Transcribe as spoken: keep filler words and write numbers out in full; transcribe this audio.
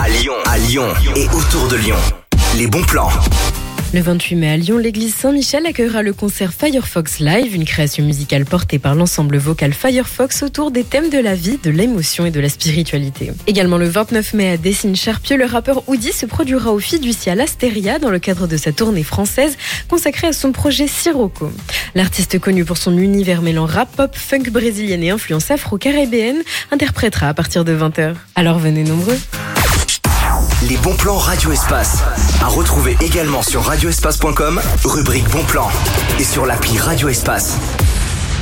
à Lyon, à Lyon et autour de Lyon. Les bons plans. Le vingt-huit mai à Lyon, l'église Saint-Michel accueillera le concert Firefox Live, une création musicale portée par l'ensemble vocal Firefox autour des thèmes de la vie, de l'émotion et de la spiritualité. Également le vingt-neuf mai à Dessines-Charpieu, le rappeur Oudi se produira au Fiducia l'Asteria dans le cadre de sa tournée française consacrée à son projet Sirocco. L'artiste connu pour son univers mêlant rap, pop, funk brésilienne et influence afro-caribéenne interprétera à partir de vingt heures. Alors venez nombreux. Les bons plans Radio Espace. À retrouver également sur radio espace point com, rubrique bons plans et sur l'appli Radio Espace.